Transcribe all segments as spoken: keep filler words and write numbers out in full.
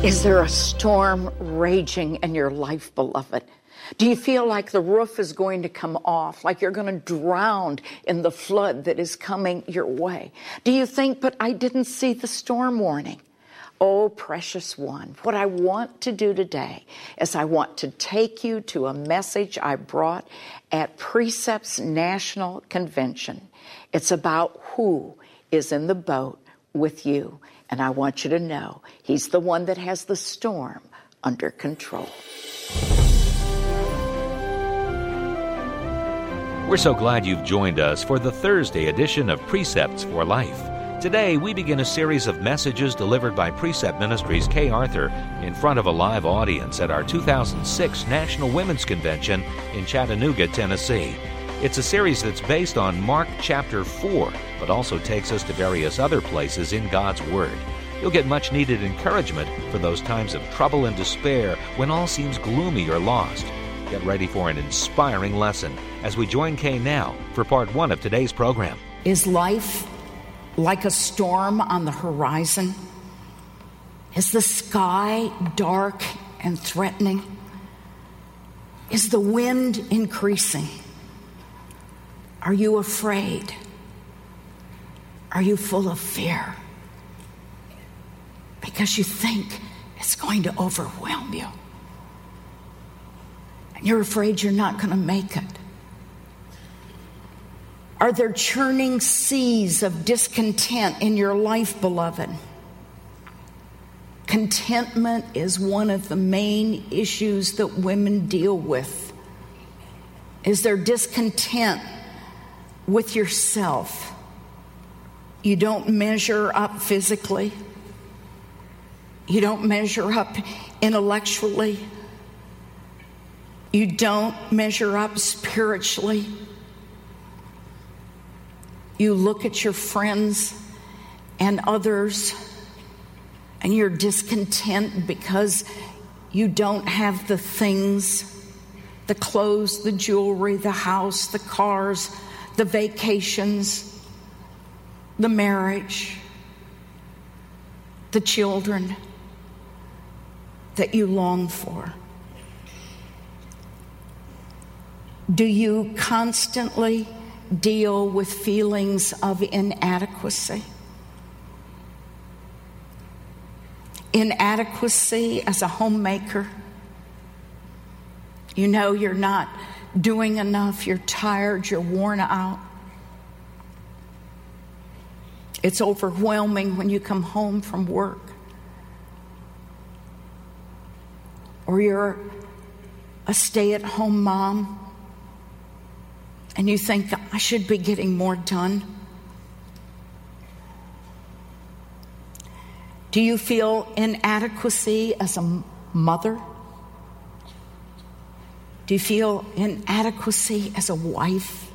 Is there a storm raging in your life, beloved? Do you feel like the roof is going to come off, like you're going to drown in the flood that is coming your way? Do you think, but I didn't see the storm warning? Oh, precious one, what I want to do today is I want to take you to a message I brought at Precepts National Convention. It's about who is in the boat with you. And I want you to know he's the one that has the storm under control. We're so glad you've joined us for the Thursday edition of Precepts for Life. Today, we begin a series of messages delivered by Precept Ministries Kay Arthur in front of a live audience at our two thousand six National Women's Convention in Chattanooga, Tennessee. It's a series that's based on Mark chapter four, but also takes us to various other places in God's Word. You'll get much needed encouragement for those times of trouble and despair when all seems gloomy or lost. Get ready for an inspiring lesson as we join Kay now for part one of today's program. Is life like a storm on the horizon? Is the sky dark and threatening? Is the wind increasing? Are you afraid? Are you full of fear? Because you think it's going to overwhelm you. And you're afraid you're not going to make it. Are there churning seas of discontent in your life, beloved? Contentment is one of the main issues that women deal with. Is there discontent with yourself? You don't measure up physically. You don't measure up intellectually. You don't measure up spiritually. You look at your friends and others and you're discontent because you don't have the things, the clothes, the jewelry, the house, the cars, the vacations, the marriage, the children that you long for. Do you constantly deal with feelings of inadequacy? Inadequacy as a homemaker. You know you're not doing enough, you're tired, you're worn out. It's overwhelming when you come home from work. Or you're a stay-at-home mom and you think, I should be getting more done. Do you feel inadequacy as a mother? Do you feel inadequacy as a wife?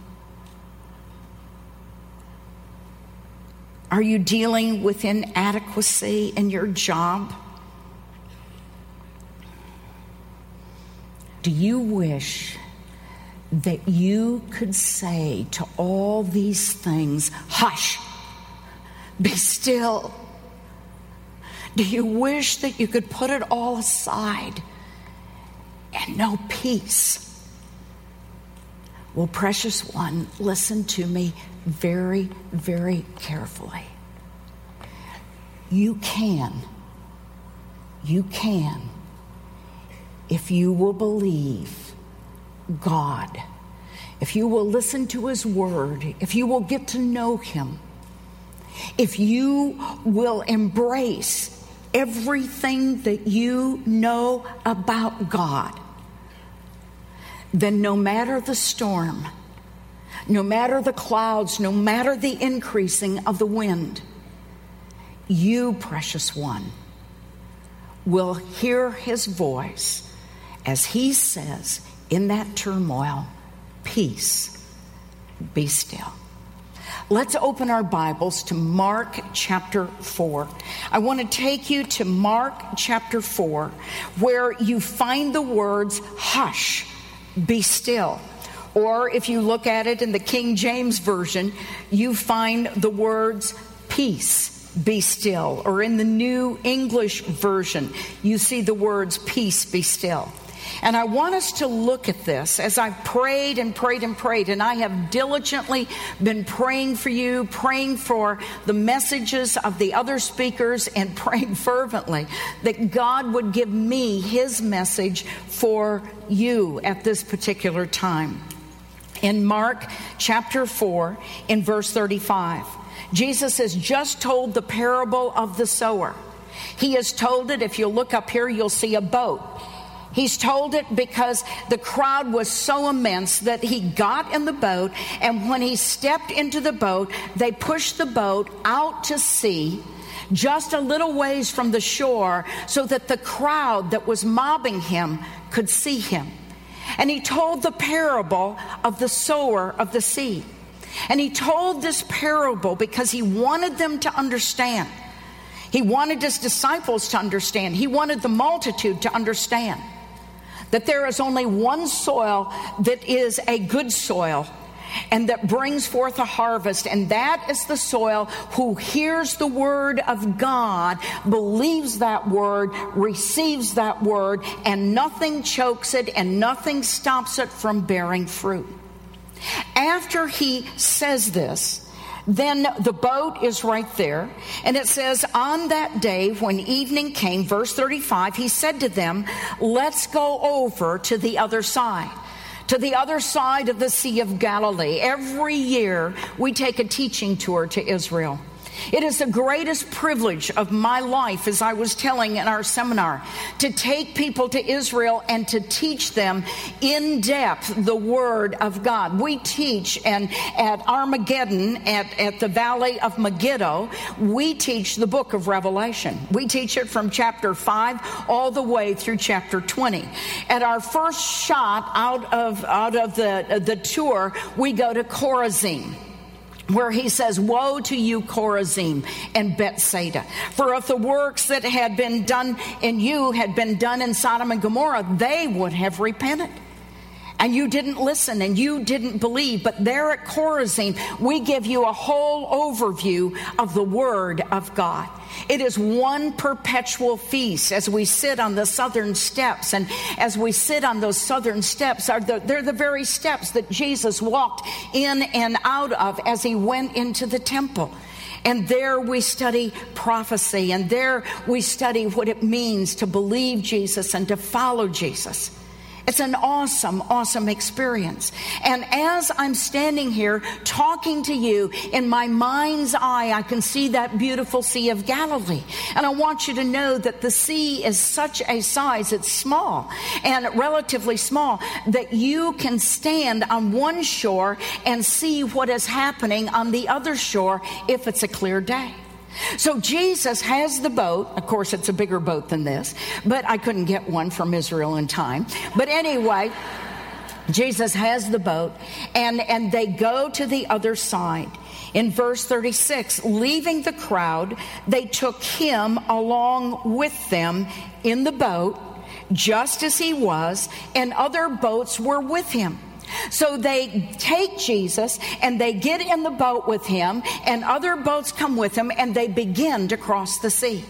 Are you dealing with inadequacy in your job? Do you wish that you could say to all these things, hush, be still? Do you wish that you could put it all aside and know peace? Well, precious one, listen to me very, very carefully. You can, you can, if you will believe God, if you will listen to His Word, if you will get to know Him, if you will embrace everything that you know about God, then no matter the storm, no matter the clouds, no matter the increasing of the wind, you, precious one, will hear His voice as He says in that turmoil, peace, be still. Let's open our Bibles to Mark chapter four. I want to take you to Mark chapter four, where you find the words, hush, be still. Or if you look at it in the King James Version, you find the words, peace, be still. Or in the New English Version, you see the words, peace, be still. And I want us to look at this as I've prayed and prayed and prayed, and I have diligently been praying for you, praying for the messages of the other speakers, and praying fervently that God would give me His message for you at this particular time. In Mark chapter four, in verse thirty-five, Jesus has just told the parable of the sower. He has told it, if you look up here, you'll see a boat. He's told it because the crowd was so immense that he got in the boat, and when he stepped into the boat, they pushed the boat out to sea, just a little ways from the shore, so that the crowd that was mobbing him could see him. And he told the parable of the sower of the seed. And he told this parable because he wanted them to understand. He wanted his disciples to understand. He wanted the multitude to understand that there is only one soil that is a good soil and that brings forth a harvest, and that is the soil who hears the word of God, believes that word, receives that word, and nothing chokes it and nothing stops it from bearing fruit. After he says this, then the boat is right there. And it says, on that day when evening came, verse thirty-five, he said to them, let's go over to the other side. To the other side of the Sea of Galilee. Every year we take a teaching tour to Israel. It is the greatest privilege of my life, as I was telling in our seminar, to take people to Israel and to teach them in depth the Word of God. We teach, and at Armageddon, at, at the Valley of Megiddo, we teach the book of Revelation. We teach it from chapter five all the way through chapter twenty. At our first shot out of, out of the, the tour, we go to Chorazin, where he says, woe to you, Chorazin and Bethsaida. For if the works that had been done in you had been done in Sodom and Gomorrah, they would have repented. And you didn't listen and you didn't believe. But there at Chorazin, we give you a whole overview of the Word of God. It is one perpetual feast as we sit on the southern steps. And as we sit on those southern steps, are the, they're the very steps that Jesus walked in and out of as he went into the temple. And there we study prophecy. And there we study what it means to believe Jesus and to follow Jesus. It's an awesome, awesome experience. And as I'm standing here talking to you, in my mind's eye, I can see that beautiful Sea of Galilee. And I want you to know that the sea is such a size, it's small and relatively small, that you can stand on one shore and see what is happening on the other shore if it's a clear day. So Jesus has the boat. Of course, it's a bigger boat than this, but I couldn't get one from Israel in time. But anyway, Jesus has the boat, and, and they go to the other side. In verse thirty-six, leaving the crowd, they took him along with them in the boat, just as he was, and other boats were with him. So they take Jesus and they get in the boat with him, and other boats come with him, and they begin to cross the sea.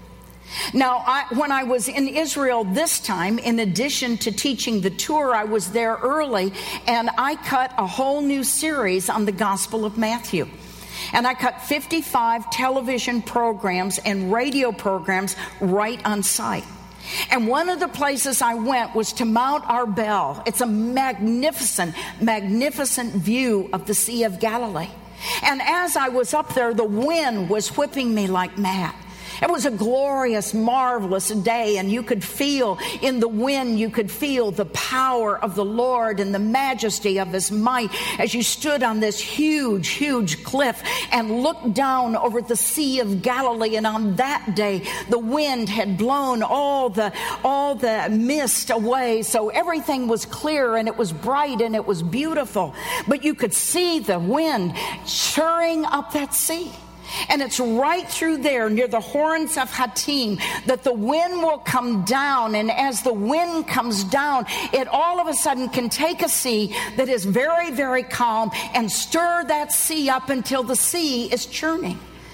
Now, I, when I was in Israel this time, in addition to teaching the tour, I was there early, and I cut a whole new series on the Gospel of Matthew. And I cut fifty-five television programs and radio programs right on site. And one of the places I went was to Mount Arbel. It's a magnificent, magnificent view of the Sea of Galilee. And as I was up there, the wind was whipping me like mad. It was a glorious, marvelous day, and you could feel in the wind, you could feel the power of the Lord and the majesty of his might as you stood on this huge, huge cliff and looked down over the Sea of Galilee. And on that day, the wind had blown all the, all the mist away, so everything was clear and it was bright and it was beautiful. But you could see the wind stirring up that sea. And it's right through there near the horns of Hattim that the wind will come down. And as the wind comes down, it all of a sudden can take a sea that is very, very calm and stir that sea up until the sea is churning.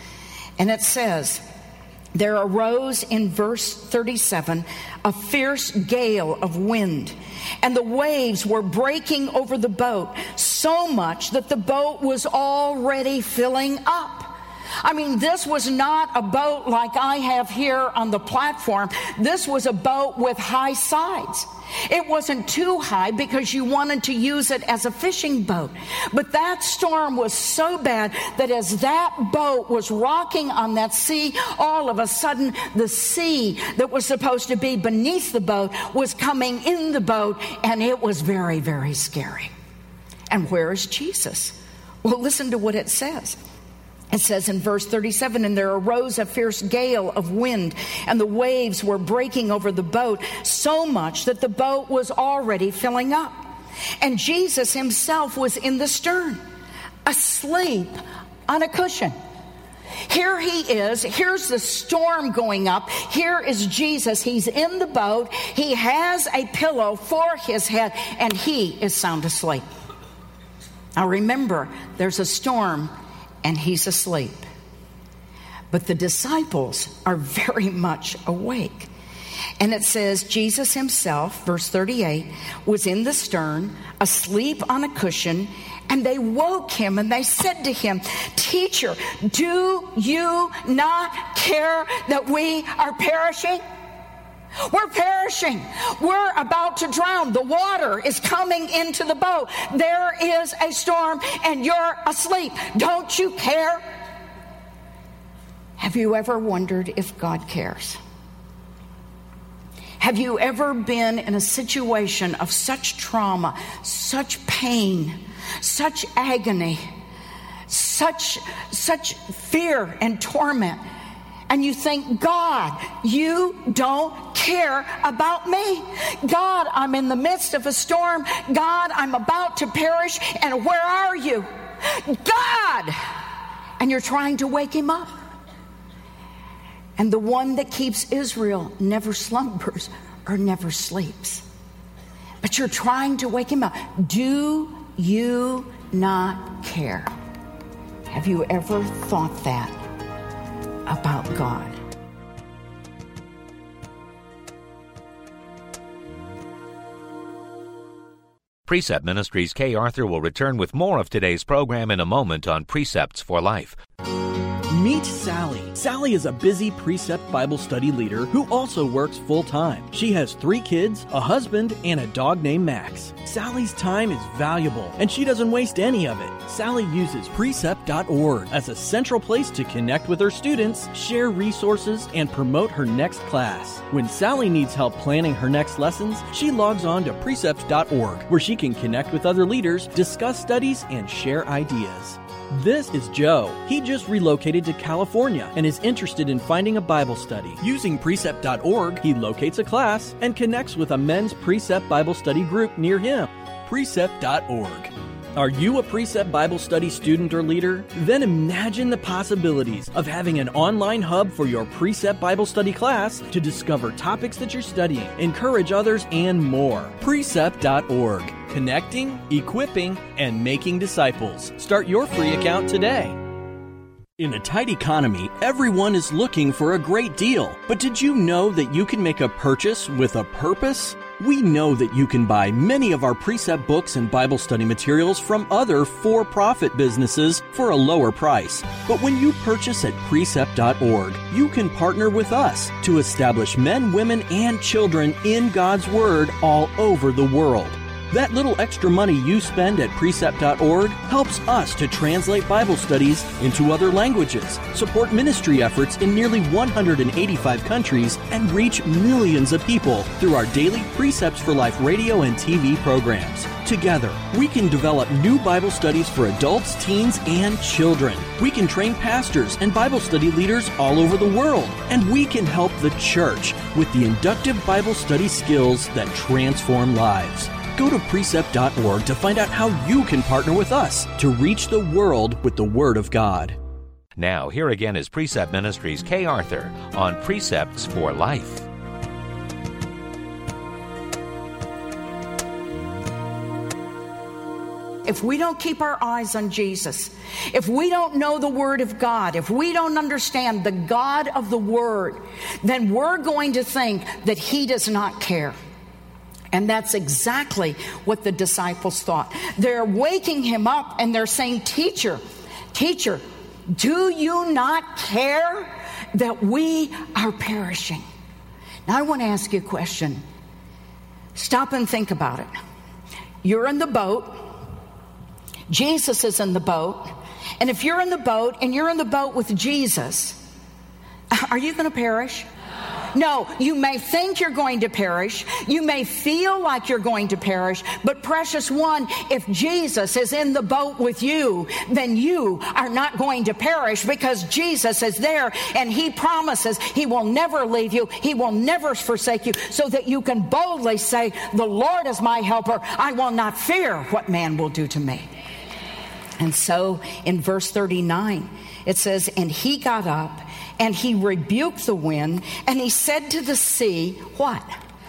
And it says, there arose in verse thirty-seven a fierce gale of wind, and the waves were breaking over the boat, so much that the boat was already filling up. I mean, this was not a boat like I have here on the platform. This was a boat with high sides. It wasn't too high because you wanted to use it as a fishing boat. But that storm was so bad that as that boat was rocking on that sea, all of a sudden the sea that was supposed to be beneath the boat was coming in the boat, and it was very, very scary. And where is Jesus? Well, listen to what it says. It says in verse thirty-seven, and there arose a fierce gale of wind, and the waves were breaking over the boat, so much that the boat was already filling up. And Jesus himself was in the stern, asleep on a cushion. Here he is. Here's the storm going up. Here is Jesus. He's in the boat. He has a pillow for his head, and he is sound asleep. Now remember, there's a storm, and he's asleep. But the disciples are very much awake. And it says, Jesus himself, verse thirty-eight, was in the stern, asleep on a cushion, and they woke him and they said to him, Teacher, do you not care that we are perishing? We're perishing. We're about to drown. The water is coming into the boat. There is a storm and you're asleep. Don't you care? Have you ever wondered if God cares? Have you ever been in a situation of such trauma, such pain, such agony, such, such fear and torment, and you think, God, you don't care about me. God, I'm in the midst of a storm. God, I'm about to perish, and where are you? God! And you're trying to wake him up. And the one that keeps Israel never slumbers or never sleeps. But you're trying to wake him up. Do you not care? Have you ever thought that about God? Precept Ministries Kay Arthur will return with more of today's program in a moment on Precepts for Life. Meet Sally. Sally is a busy Precept Bible study leader who also works full-time. She has three kids, a husband, and a dog named Max. Sally's time is valuable, and she doesn't waste any of it. Sally uses Precept dot org as a central place to connect with her students, share resources, and promote her next class. When Sally needs help planning her next lessons, she logs on to Precept dot org, where she can connect with other leaders, discuss studies, and share ideas. This is Joe. He just relocated to California and is interested in finding a Bible study. Using Precept dot org, he locates a class and connects with a men's Precept Bible study group near him. Precept dot org. Are you a Precept Bible study student or leader? Then imagine the possibilities of having an online hub for your Precept Bible study class to discover topics that you're studying, encourage others, and more. Precept dot org. Connecting, equipping, and making disciples. Start your free account today. In a tight economy, everyone is looking for a great deal. But did you know that you can make a purchase with a purpose? We know that you can buy many of our Precept books and Bible study materials from other for-profit businesses for a lower price. But when you purchase at Precept dot org, you can partner with us to establish men, women, and children in God's Word all over the world. That little extra money you spend at Precept dot org helps us to translate Bible studies into other languages, support ministry efforts in nearly one hundred eighty-five countries, and reach millions of people through our daily Precepts for Life radio and T V programs. Together, we can develop new Bible studies for adults, teens, and children. We can train pastors and Bible study leaders all over the world. And we can help the church with the inductive Bible study skills that transform lives. Go to Precept dot org to find out how you can partner with us to reach the world with the Word of God. Now, here again is Precept Ministries Kay Arthur on Precepts for Life. if we don't keep our eyes on Jesus, if we don't know the Word of God, if we don't understand the God of the Word, then we're going to think that He does not care. And that's exactly what the disciples thought. They're waking Him up and they're saying, Teacher, Teacher, do you not care that we are perishing? Now I want to ask you a question. Stop and think about it. You're in the boat. Jesus is in the boat. And if you're in the boat and you're in the boat with Jesus, are you going to perish? No, you may think you're going to perish. You may feel like you're going to perish. But precious one, if Jesus is in the boat with you, then you are not going to perish, because Jesus is there and He promises He will never leave you. He will never forsake you, so that you can boldly say, the Lord is my helper. I will not fear what man will do to me. And so in verse thirty-nine, it says, and He got up and He rebuked the wind, and He said to the sea, what?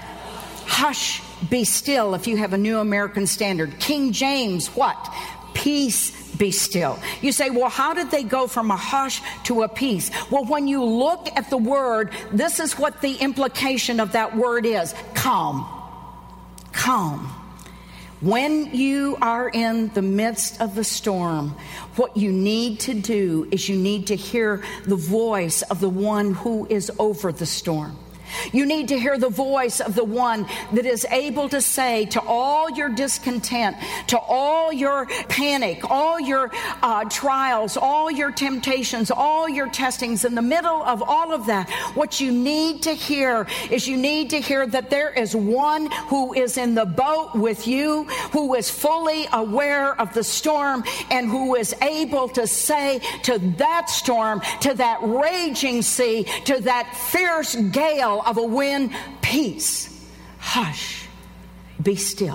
Hush, be still, if you have a New American Standard. King James, what? Peace, be still. You say, well, how did they go from a hush to a peace? Well, when you look at the word, this is what the implication of that word is. Calm. Calm. When you are in the midst of the storm, what you need to do is you need to hear the voice of the one who is over the storm. You need to hear the voice of the one that is able to say to all your discontent, to all your panic, all your uh, trials, all your temptations, all your testings, in the middle of all of that, what you need to hear is you need to hear that there is one who is in the boat with you, who is fully aware of the storm, and who is able to say to that storm, to that raging sea, to that fierce gale of a wind, peace, hush, be still.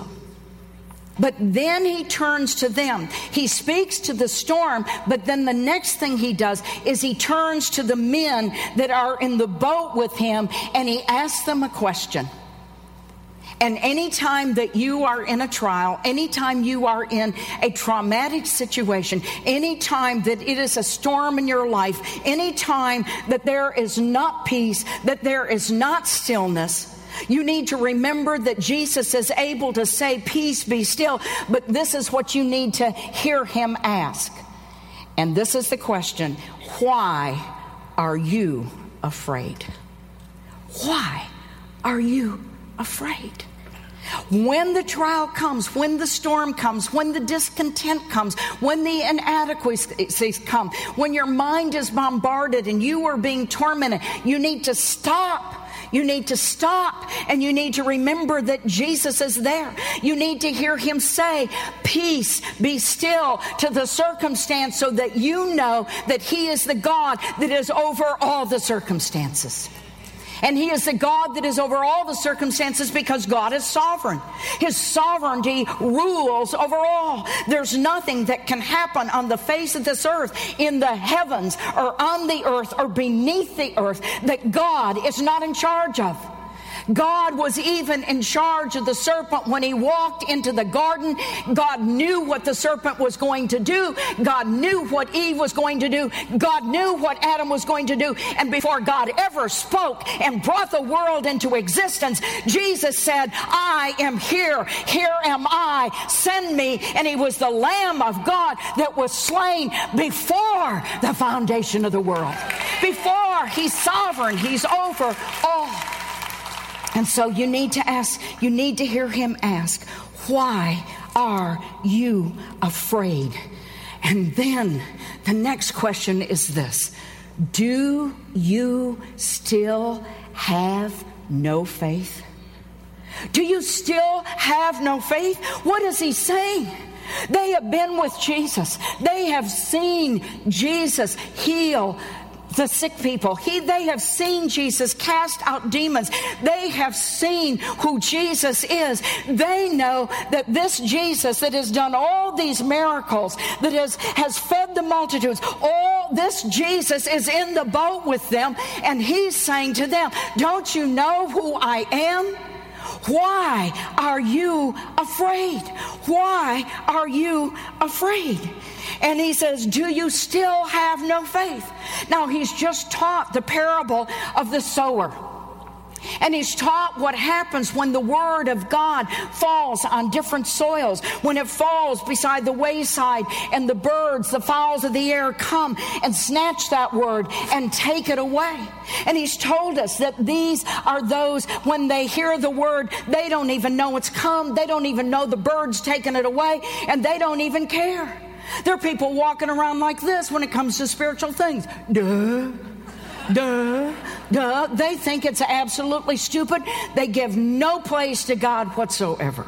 But then He turns to them. He speaks to the storm, but then the next thing He does is He turns to the men that are in the boat with Him, and He asks them a question. And anytime that you are in a trial, anytime you are in a traumatic situation, anytime that it is a storm in your life, anytime that there is not peace, that there is not stillness, you need to remember that Jesus is able to say, peace, be still. But this is what you need to hear Him ask. And this is the question: why are you afraid? Why are you afraid? When the trial comes, when the storm comes, when the discontent comes, when the inadequacies come, when your mind is bombarded and you are being tormented, you need to stop. You need to stop, and you need to remember that Jesus is there. You need to hear Him say, peace, be still, to the circumstance, so that you know that He is the God that is over all the circumstances. And He is the God that is over all the circumstances, because God is sovereign. His sovereignty rules over all. There's nothing that can happen on the face of this earth, in the heavens or on the earth or beneath the earth, that God is not in charge of. God was even in charge of the serpent when He walked into the garden. God knew what the serpent was going to do. God knew what Eve was going to do. God knew what Adam was going to do. And before God ever spoke and brought the world into existence, Jesus said, I am here. Here am I. Send me. And He was the Lamb of God that was slain before the foundation of the world. Before. He's sovereign. He's over all. And so you need to ask, you need to hear Him ask, why are you afraid? And then the next question is this: do you still have no faith? Do you still have no faith? What is He saying? They have been with Jesus. They have seen Jesus heal the sick people. He, they have seen Jesus cast out demons. They have seen who Jesus is. They know that this Jesus that has done all these miracles, that has, has fed the multitudes, all this Jesus is in the boat with them, and He's saying to them, don't you know who I am? Why are you afraid? Why are you afraid? And he says, do you still have no faith? Now, he's just taught the parable of the sower. And he's taught what happens when the word of God falls on different soils, when it falls beside the wayside and the birds, the fowls of the air come and snatch that word and take it away. And he's told us that these are those, when they hear the word, they don't even know it's come. They don't even know the bird's taking it away, and they don't even care. There are people walking around like this when it comes to spiritual things. Duh. Duh, duh. They think it's absolutely stupid. They give no place to God whatsoever.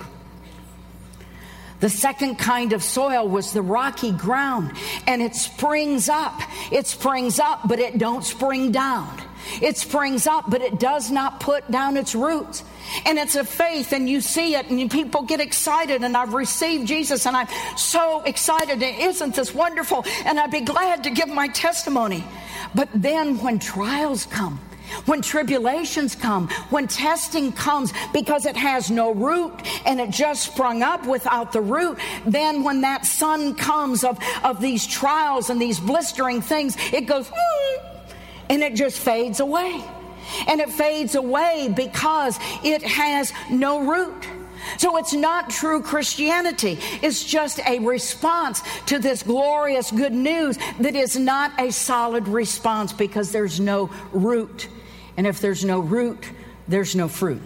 The second kind of soil was the rocky ground, and it springs up. It springs up, but it don't spring down. It springs up, but it does not put down its roots. And it's a faith, and you see it, and people get excited, and I've received Jesus, and I'm so excited, and isn't this wonderful? And I'd be glad to give my testimony. But then when trials come, when tribulations come, when testing comes, because it has no root and it just sprung up without the root, then when that sun comes of, of these trials and these blistering things, it goes, mm, and it just fades away. And it fades away because it has no root. So it's not true Christianity. It's just a response to this glorious good news that is not a solid response because there's no root. And if there's no root, there's no fruit.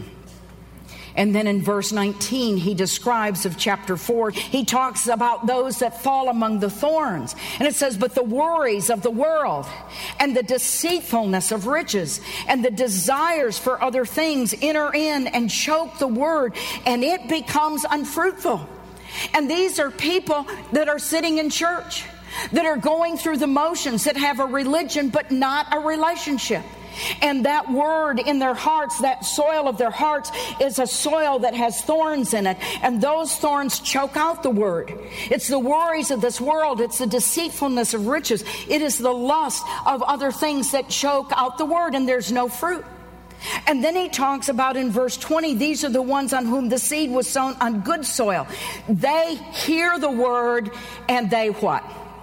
And then in verse nineteen, he describes of chapter four, he talks about those that fall among the thorns. And it says, but the worries of the world and the deceitfulness of riches and the desires for other things enter in and choke the word, and it becomes unfruitful. And these are people that are sitting in church, that are going through the motions, that have a religion but not a relationship. And that word in their hearts, that soil of their hearts, is a soil that has thorns in it. And those thorns choke out the word. It's the worries of this world. It's the deceitfulness of riches. It is the lust of other things that choke out the word, and there's no fruit. And then he talks about in verse twenty, these are the ones on whom the seed was sown on good soil. They hear the word, and they what?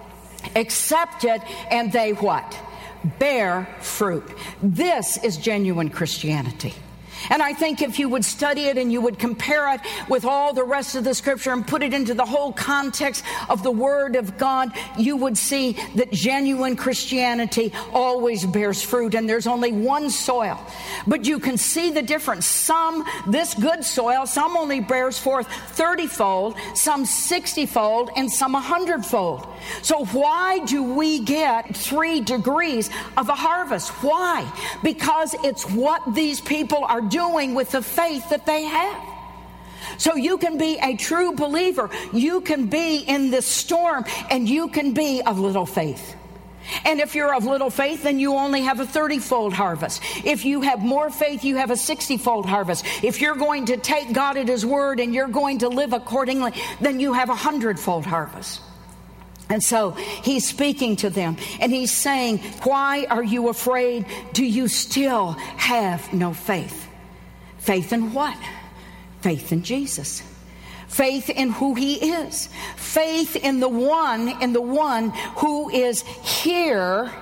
Accept it, and they what? Bear fruit. This is genuine Christianity. And I think if you would study it and you would compare it with all the rest of the scripture and put it into the whole context of the Word of God, you would see that genuine Christianity always bears fruit, and there's only one soil. But you can see the difference. Some, this good soil, some only bears forth thirty-fold, some sixty-fold, and some one hundred-fold. So why do we get three degrees of a harvest? Why? Because it's what these people are doing with the faith that they have. So you can be a true believer. You can be in this storm, and you can be of little faith. And if you're of little faith, then you only have a thirty-fold harvest. If you have more faith, you have a sixty-fold harvest. If you're going to take God at His word and you're going to live accordingly, then you have a hundredfold harvest. And so he's speaking to them, and he's saying, why are you afraid? Do you still have no faith? Faith in what? Faith in Jesus. Faith in who He is. Faith in the one, in the one who is here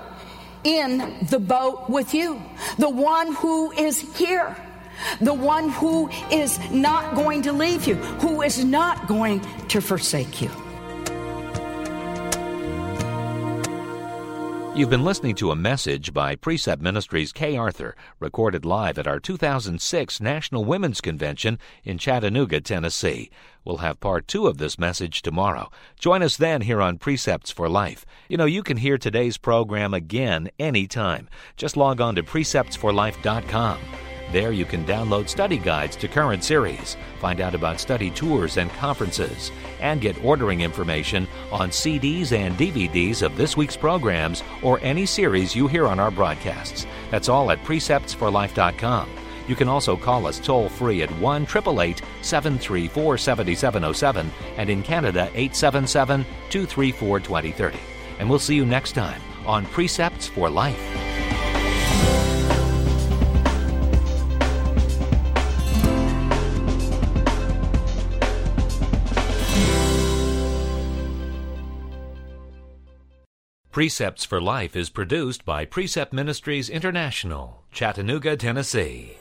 in the boat with you. The one who is here. The one who is not going to leave you. Who is not going to forsake you. You've been listening to a message by Precept Ministries Kay Arthur, recorded live at our two thousand six National Women's Convention in Chattanooga, Tennessee. We'll have part two of this message tomorrow. Join us then here on Precepts for Life. You know, you can hear today's program again anytime. Just log on to precepts for life dot com. There you can download study guides to current series, find out about study tours and conferences, and get ordering information on C Ds and D V Ds of this week's programs or any series you hear on our broadcasts. That's all at precepts for life dot com. You can also call us toll-free at one eight eight eight, seven three four, seven seven zero seven and in Canada eight seven seven, two three four, two zero three zero. And we'll see you next time on Precepts for Life. Precepts for Life is produced by Precept Ministries International, Chattanooga, Tennessee.